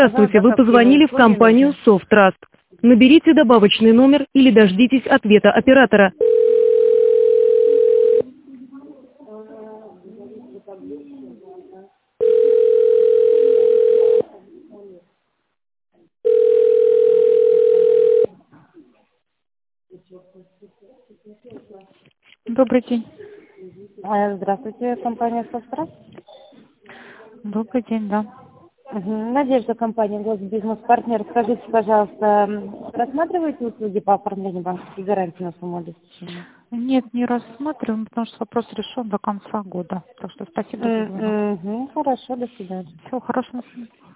Здравствуйте, вы позвонили в компанию SoftTrust. Наберите добавочный номер или дождитесь ответа оператора. Добрый день. Здравствуйте, компания «Состра». Добрый день, да. Надежда, компания «Госбизнес-партнер». Скажите, пожалуйста, рассматриваете услуги по оформлению банковской гарантии на сумму обеспечения? Нет, не рассматриваем, потому что вопрос решен до конца года. Так что спасибо за звонок. Хорошо, до свидания. Всего хорошего.